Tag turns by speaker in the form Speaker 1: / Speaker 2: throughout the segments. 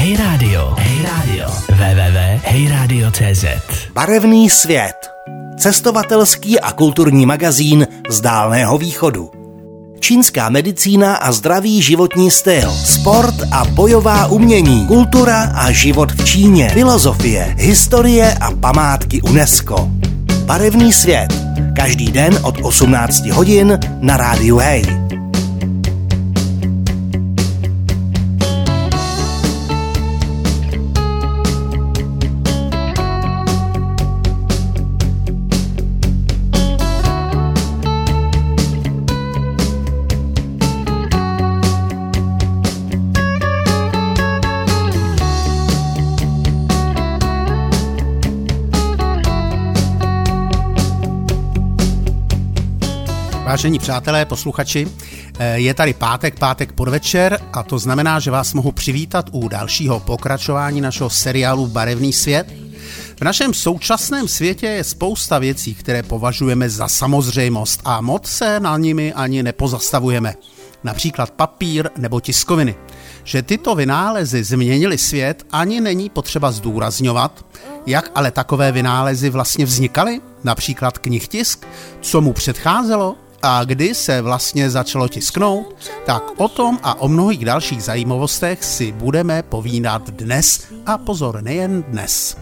Speaker 1: Hey Radio. www.heyradio.cz.
Speaker 2: Barevný svět. Cestovatelský a kulturní magazín z Dálného východu. Čínská medicína a zdravý životní styl, sport a bojová umění, kultura a život v Číně, filozofie, historie a památky UNESCO. Barevný svět. Každý den od 18 hodin na rádiu Hey.
Speaker 3: Vážení přátelé, posluchači, je tady pátek podvečer a to znamená, že vás mohu přivítat u dalšího pokračování našeho seriálu Barevný svět. V našem současném světě je spousta věcí, které považujeme za samozřejmost a moc se na nimi ani nepozastavujeme. Například papír nebo tiskoviny. Že tyto vynálezy změnily svět, ani není potřeba zdůrazňovat. Jak ale takové vynálezy vlastně vznikaly? Například knihtisk? Co mu předcházelo? A kdy se vlastně začalo tisknout? Tak o tom a o mnohých dalších zajímavostech si budeme povídat dnes. A pozor, nejen dnes.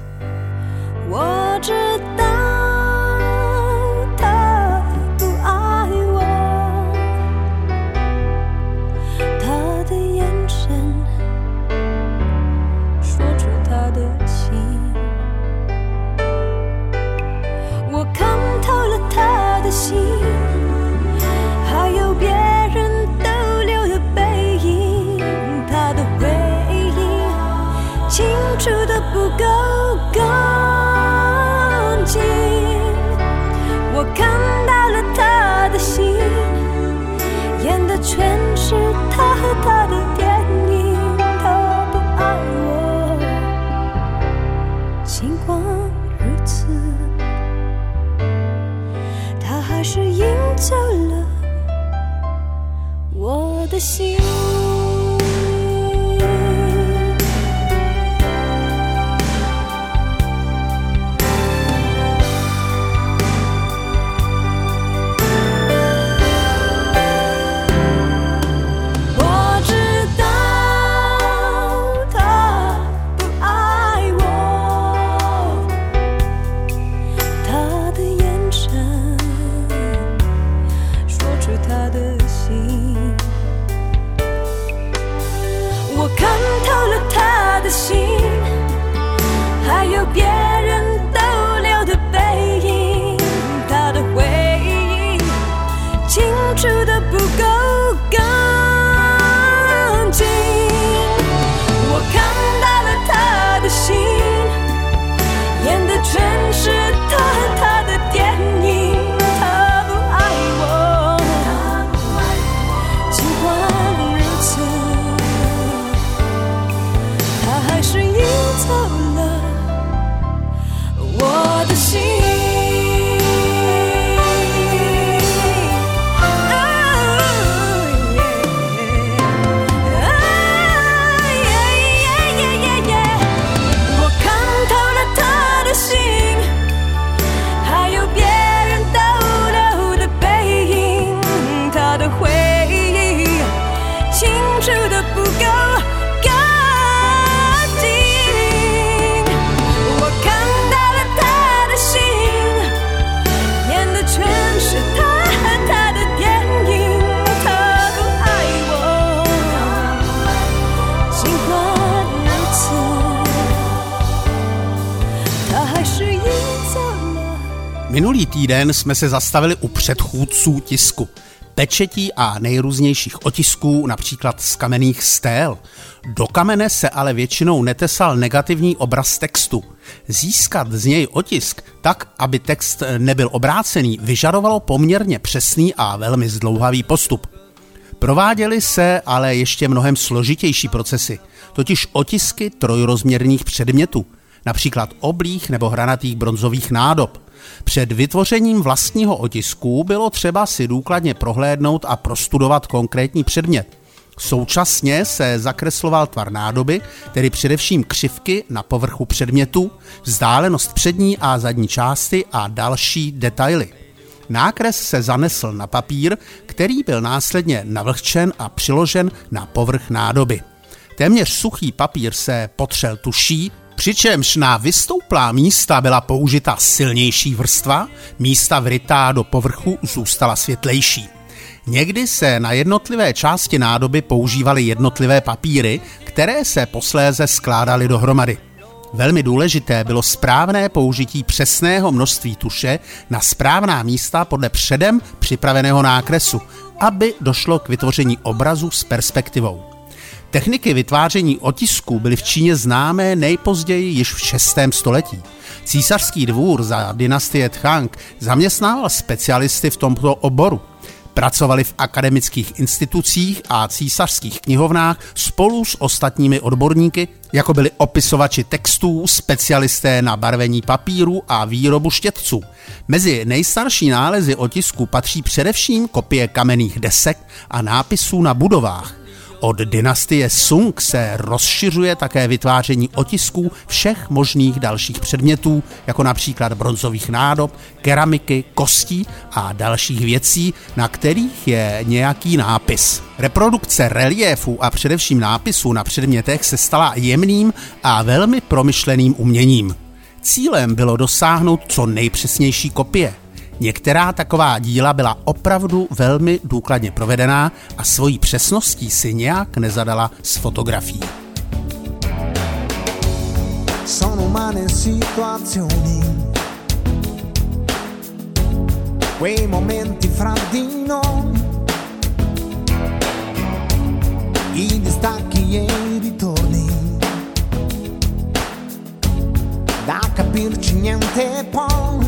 Speaker 3: Minulý týden jsme se zastavili u předchůdců tisku, pečetí a nejrůznějších otisků, například z kamenných stél. Do kamene se ale většinou netesal negativní obraz textu. Získat z něj otisk tak, aby text nebyl obrácený, vyžadovalo poměrně přesný a velmi zdlouhavý postup. Prováděly se ale ještě mnohem složitější procesy, totiž otisky trojrozměrných předmětů, například oblých nebo hranatých bronzových nádob. Před vytvořením vlastního otisku bylo třeba si důkladně prohlédnout a prostudovat konkrétní předmět. Současně se zakresloval tvar nádoby, tedy především křivky na povrchu předmětu, vzdálenost přední a zadní části a další detaily. Nákres se zanesl na papír, který byl následně navlhčen a přiložen na povrch nádoby. Téměř suchý papír se potřel tuší, přičemž na vystouplá místa byla použita silnější vrstva, místa vrytá do povrchu zůstala světlejší. Někdy se na jednotlivé části nádoby používaly jednotlivé papíry, které se posléze skládaly dohromady. Velmi důležité bylo správné použití přesného množství tuše na správná místa podle předem připraveného nákresu, aby došlo k vytvoření obrazu s perspektivou. Techniky vytváření otisků byly v Číně známé nejpozději již v 6. století. Císařský dvůr za dynastie Tang zaměstnával specialisty v tomto oboru. Pracovali v akademických institucích a císařských knihovnách spolu s ostatními odborníky, jako byli opisovači textů, specialisté na barvení papíru a výrobu štětců. Mezi nejstarší nálezy otisků patří především kopie kamenných desek a nápisů na budovách. Od dynastie Sung se rozšiřuje také vytváření otisků všech možných dalších předmětů, jako například bronzových nádob, keramiky, kostí a dalších věcí, na kterých je nějaký nápis. Reprodukce reliéfů a především nápisů na předmětech se stala jemným a velmi promyšleným uměním. Cílem bylo dosáhnout co nejpřesnější kopie. Některá taková díla byla opravdu velmi důkladně provedená a svojí přesností si nějak nezadala s fotografií. Sono umane situazioni, quei momenti fra di noi, i distacchi e i ritorni, da capirci niente poi.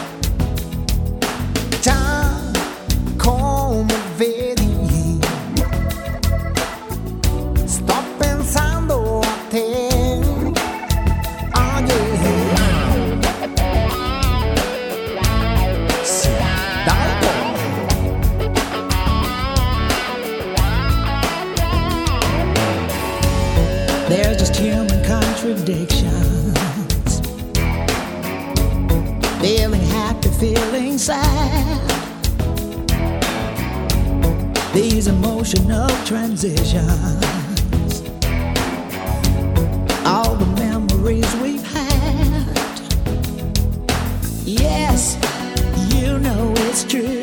Speaker 3: Già come vedi, sto pensando a te. Oh yeah. Sì, dopo. There's just human contradictions, feeling happy, feeling sad. These emotional transitions, all the memories we've had. Yes, you know it's true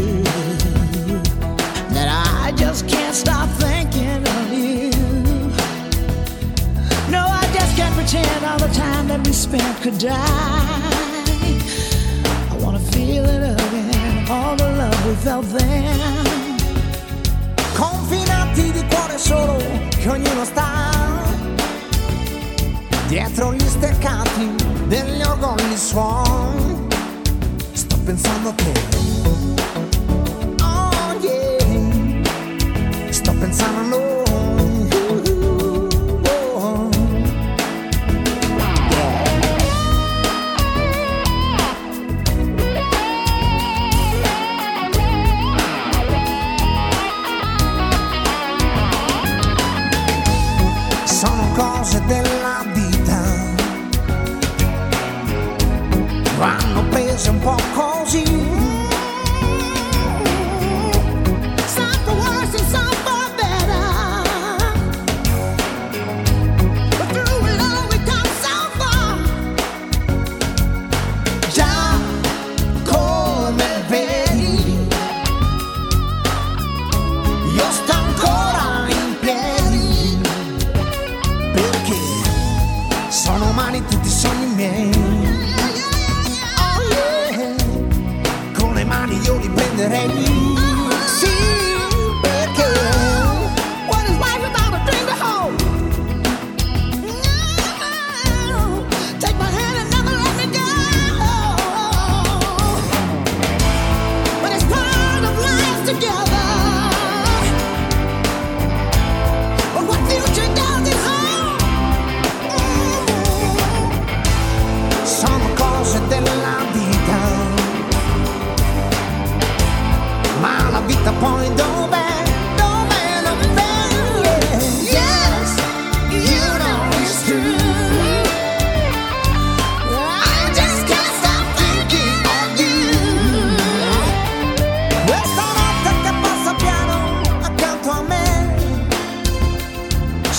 Speaker 3: that I just can't stop thinking of you. No, I just can't pretend all the time that we spent could die. I wanna feel it again, all the love we felt then. Confinati di cuore solo, che ognuno sta dietro gli steccati degli orgogli suon. Sto pensando a te. Oh yeah. Sto pensando a noi. Cose della vita vanno prese un po' così. Some for worse and some for better, but through it all we come so far. Già come vedi, io sto ancora in piedi, perché sono umani tutti i sogni miei. Oh yeah.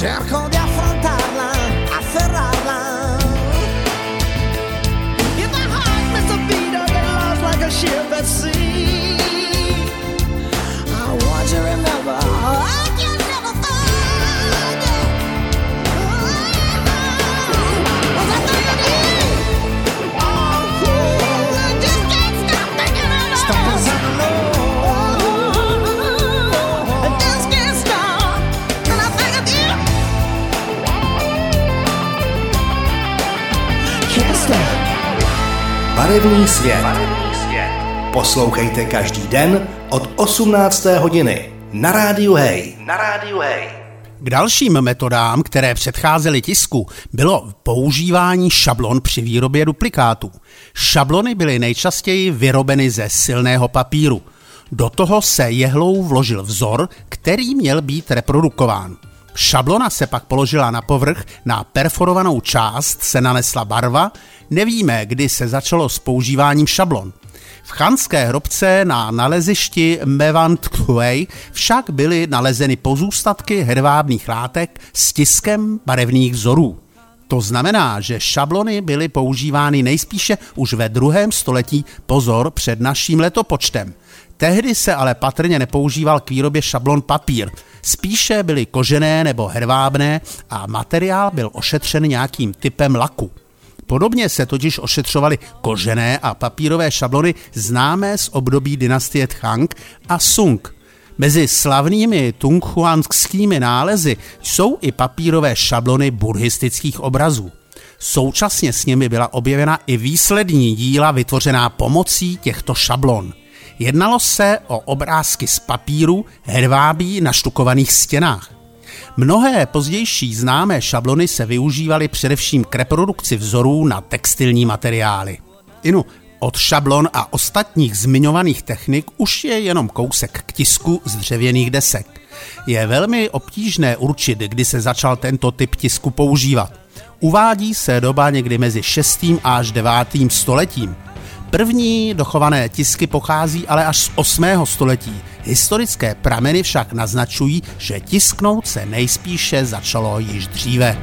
Speaker 1: cerco di affrontarla, afferrarla. If my heart missed a beat or get lost like a ship at sea, I want you to remember I can never forget. Was I thinking? Oh, I just can't stop thinking about it. Stop thinking about it.
Speaker 2: Barevný svět. Poslouchejte každý den od 18. hodiny na Rádiu Hej.
Speaker 3: K dalším metodám, které předcházely tisku, bylo používání šablon při výrobě duplikátů. Šablony byly nejčastěji vyrobeny ze silného papíru. Do toho se jehlou vložil vzor, který měl být reprodukován. Šablona se pak položila na povrch, na perforovanou část se nanesla barva, nevíme, kdy se začalo s používáním šablon. V chanské hrobce na nalezišti Mevant Kuej však byly nalezeny pozůstatky hedvábných látek s tiskem barevných vzorů. To znamená, že šablony byly používány nejspíše už ve 2. století, pozor, před naším letopočtem. Tehdy se ale patrně nepoužíval k výrobě šablon papír. Spíše byly kožené nebo hedvábné a materiál byl ošetřen nějakým typem laku. Podobně se totiž ošetřovaly kožené a papírové šablony známé z období dynastie Tang a Sung. Mezi slavnými tunghuangskými nálezy jsou i papírové šablony buddhistických obrazů. Současně s nimi byla objevena i výslední díla vytvořená pomocí těchto šablon. Jednalo se o obrázky z papíru hedvábí na štukovaných stěnách. Mnohé pozdější známé šablony se využívaly především k reprodukci vzorů na textilní materiály. Od šablon a ostatních zmiňovaných technik už je jenom kousek k tisku z dřevěných desek. Je velmi obtížné určit, kdy se začal tento typ tisku používat. Uvádí se doba někdy mezi 6. až 9. stoletím. První dochované tisky pochází ale až z 8. století. Historické prameny však naznačují, že tisknout se nejspíše začalo již dříve.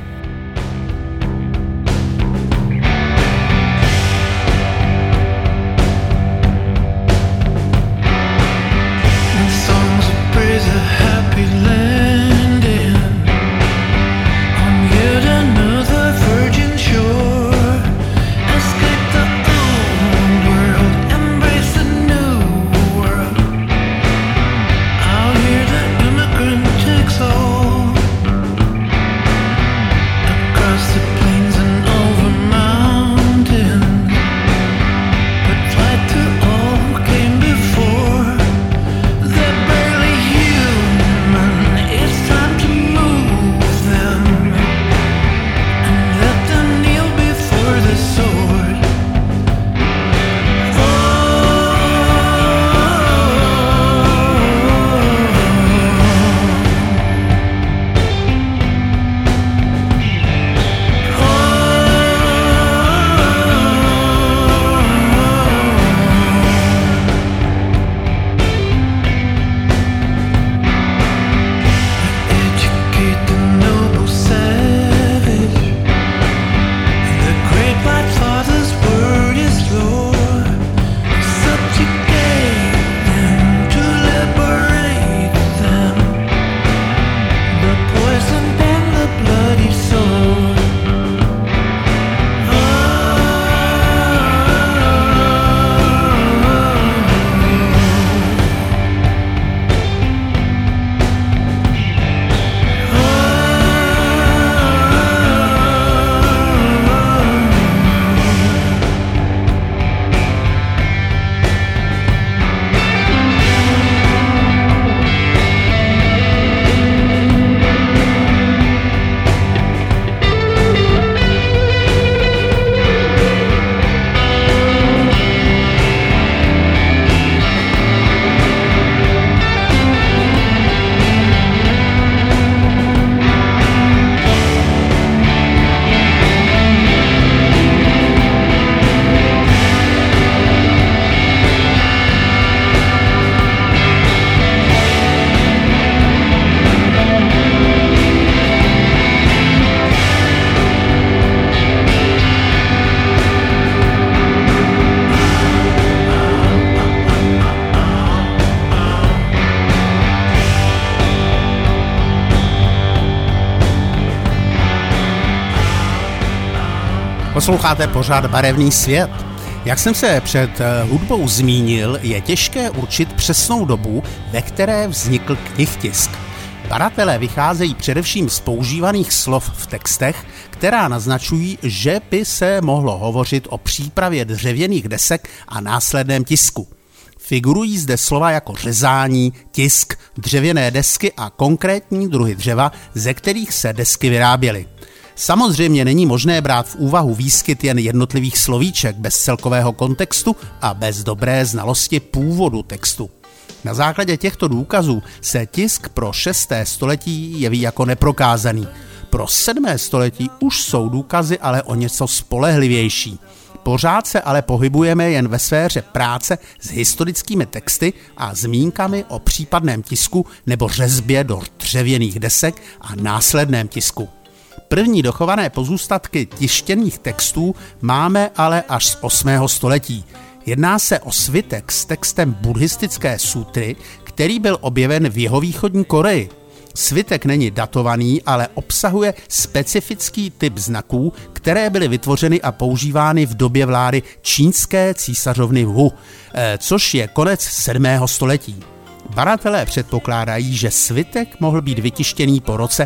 Speaker 3: Posloucháte pořád Barevný svět. Jak jsem se před hudbou zmínil, je těžké určit přesnou dobu, ve které vznikl knihtisk. Badatelé vycházejí především z používaných slov v textech, která naznačují, že by se mohlo hovořit o přípravě dřevěných desek a následném tisku. Figurují zde slova jako řezání, tisk, dřevěné desky a konkrétní druhy dřeva, ze kterých se desky vyráběly. Samozřejmě není možné brát v úvahu výskyt jen jednotlivých slovíček bez celkového kontextu a bez dobré znalosti původu textu. Na základě těchto důkazů se tisk pro 6. století jeví jako neprokázaný. Pro 7. století už jsou důkazy ale o něco spolehlivější. Pořád se ale pohybujeme jen ve sféře práce s historickými texty a zmínkami o případném tisku nebo řezbě do dřevěných desek a následném tisku. První dochované pozůstatky tištěných textů máme ale až z 8. století. Jedná se o svitek s textem buddhistické sutry, který byl objeven v jihovýchodní Koreji. Svitek není datovaný, ale obsahuje specifický typ znaků, které byly vytvořeny a používány v době vlády čínské císařovny Wu, což je konec 7. století. Badatelé předpokládají, že svitek mohl být vytištěný po roce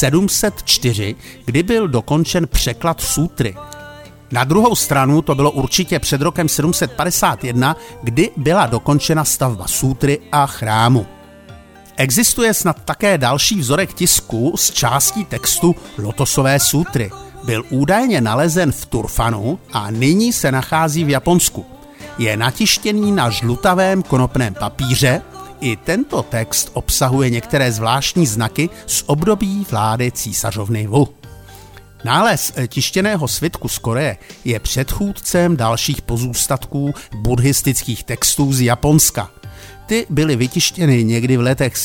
Speaker 3: 704, kdy byl dokončen překlad sutry. Na druhou stranu to bylo určitě před rokem 751, kdy byla dokončena stavba sutry a chrámu. Existuje snad také další vzorek tisku z částí textu Lotosové sutry. Byl údajně nalezen v Turfanu a nyní se nachází v Japonsku. Je natištěný na žlutavém konopném papíře. I tento text obsahuje některé zvláštní znaky z období vlády císařovny Wu. Nález tištěného svitku z Koreje je předchůdcem dalších pozůstatků buddhistických textů z Japonska. Ty byly vytištěny někdy v letech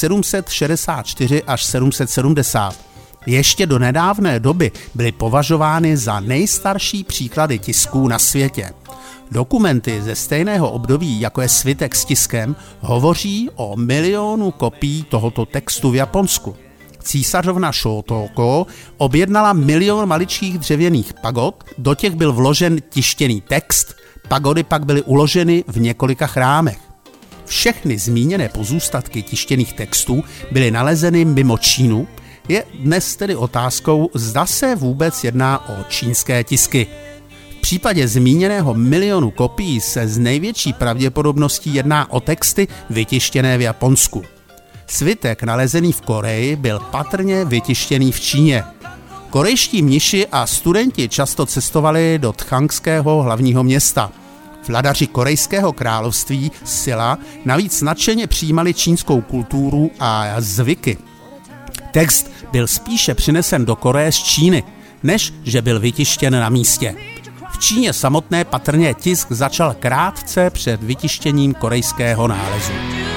Speaker 3: 764 až 770. Ještě do nedávné doby byly považovány za nejstarší příklady tisků na světě. Dokumenty ze stejného období, jako je svitek s tiskem, hovoří o 1 milionu kopií tohoto textu v Japonsku. Císařovna Shotoko objednala 1 milion maličkých dřevěných pagod, do těch byl vložen tištěný text, pagody pak byly uloženy v několika chrámech. Všechny zmíněné pozůstatky tištěných textů byly nalezeny mimo Čínu, je dnes tedy otázkou, zda se vůbec jedná o čínské tisky. V případě zmíněného 1 milionu kopií se z největší pravděpodobností jedná o texty vytištěné v Japonsku. Svitek nalezený v Koreji byl patrně vytištěný v Číně. Korejští mniši a studenti často cestovali do Tchangského hlavního města. Vladaři korejského království Silla navíc nadšeně přijímali čínskou kulturu a zvyky. Text byl spíše přinesen do Koreje z Číny, než že byl vytištěn na místě. V Číně samotné patrně tisk začal krátce před vytištěním korejského nálezu.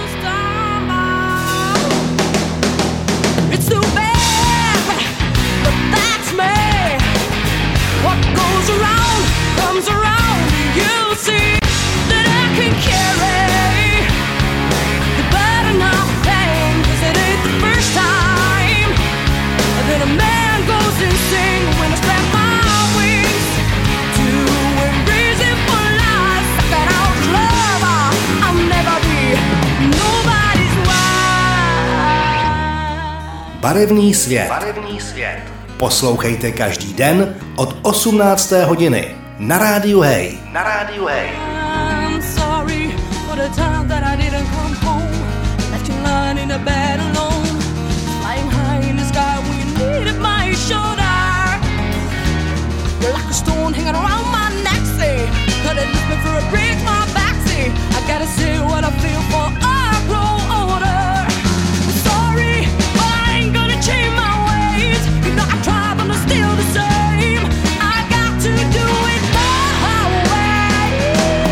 Speaker 2: Barevný svět. Poslouchejte každý den od 18. hodiny na Rádiu Hej.
Speaker 1: I'm sorry for the time that I didn't come home. Left you lying in a bed alone. Flying high in the sky when you needed my shoulder. You're like a stone hanging around my neck, say. Could it lift me for a break, my back, say. I gotta say what I feel for I grow older. I'm sorry, but I ain't gonna change my ways. You know I try, but I'm still the same. I got to do it my way.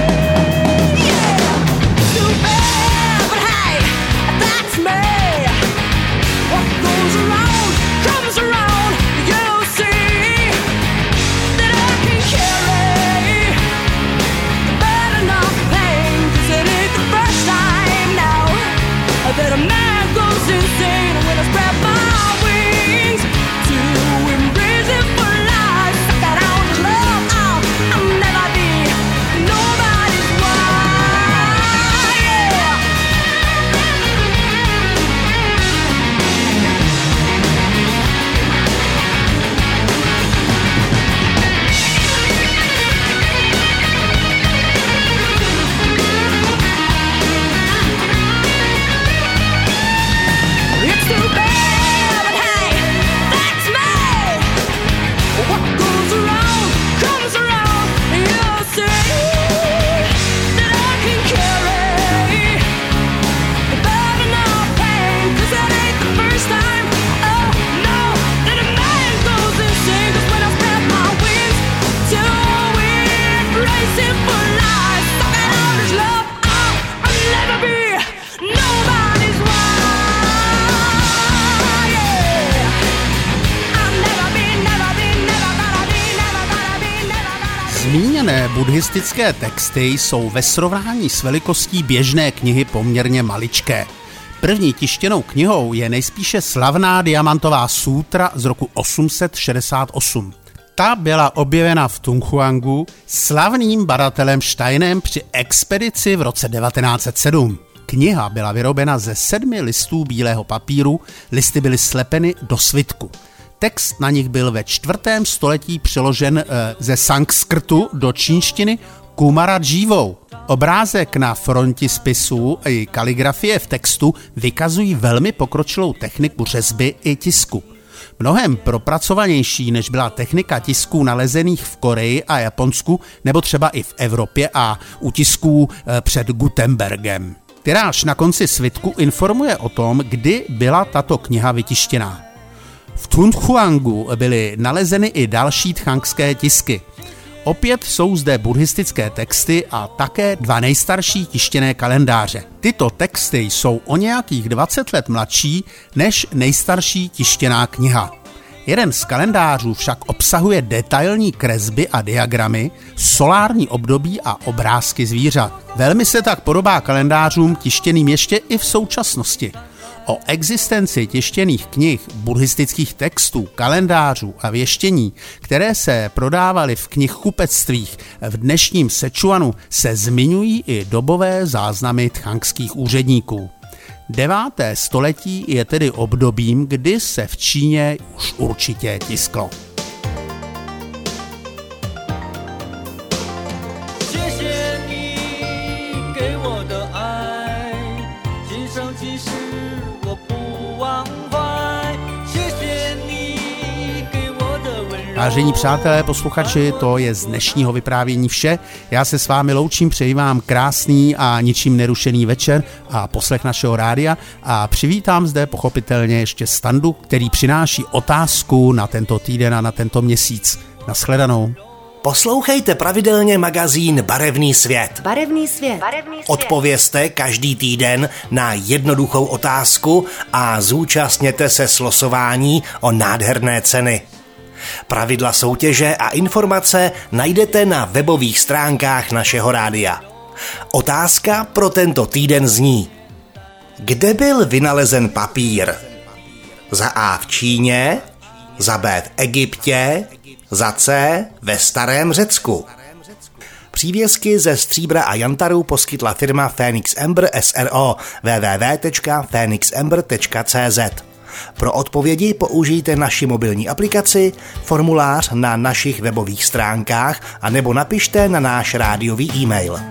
Speaker 1: Yeah, too bad, but hey, that's me.
Speaker 3: zmíněné buddhistické texty jsou ve srovnání s velikostí běžné knihy poměrně maličké. První tištěnou knihou je nejspíše slavná diamantová sútra z roku 868. Ta byla objevena v Tunghuangu slavným badatelem Steinem při expedici v roce 1907. Kniha byla vyrobena ze 7 listů bílého papíru, listy byly slepeny do svitku. Text na nich byl ve 4. století přeložen ze sanskrtu do čínštiny Kumaradžívou. Obrázek na frontispisu i kaligrafie v textu vykazují velmi pokročilou techniku řezby i tisku. Mnohem propracovanější, než byla technika tisků nalezených v Koreji a Japonsku, nebo třeba i v Evropě a u tisků před Gutenbergem. Tiráž na konci svitku informuje o tom, kdy byla tato kniha vytištěná. V Tunghuangu byly nalezeny i další tchangské tisky. Opět jsou zde buddhistické texty a také 2 nejstarší tištěné kalendáře. Tyto texty jsou o nějakých 20 let mladší než nejstarší tištěná kniha. Jeden z kalendářů však obsahuje detailní kresby a diagramy, solární období a obrázky zvířat. Velmi se tak podobá kalendářům tištěným ještě i v současnosti. O existenci tištěných knih, buddhistických textů, kalendářů a věštění, které se prodávaly v knihkupectvích v dnešním Sichuanu, se zmiňují i dobové záznamy tchangských úředníků. 9. století je tedy obdobím, kdy se v Číně už určitě tisklo. Vážení přátelé, posluchači, to je z dnešního vyprávění vše. Já se s vámi loučím, přeji vám krásný a ničím nerušený večer a poslech našeho rádia a přivítám zde pochopitelně ještě Standu, který přináší otázku na tento týden a na tento měsíc. Nashledanou.
Speaker 2: Poslouchejte pravidelně magazín Barevný svět.
Speaker 4: Barevný svět.
Speaker 2: Odpovězte každý týden na jednoduchou otázku a zúčastněte se slosování o nádherné ceny. Pravidla soutěže a informace najdete na webových stránkách našeho rádia. Otázka pro tento týden zní: kde byl vynalezen papír? Za A v Číně, za B v Egyptě, za C ve Starém Řecku. Přívěsky ze stříbra a jantaru poskytla firma Phoenix Amber SRO www.phoenixamber.cz. Pro odpovědi použijte naši mobilní aplikaci, formulář na našich webových stránkách a nebo napište na náš rádiový e-mail.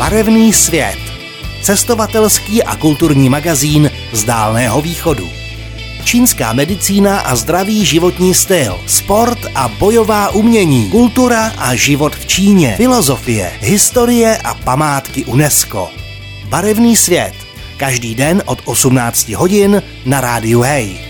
Speaker 2: Barevný svět. Cestovatelský a kulturní magazín z Dálného východu. Čínská medicína a zdravý životní styl, sport a bojová umění, kultura a život v Číně, filozofie, historie a památky UNESCO. Barevný svět. Každý den od 18 hodin na rádiu Hej.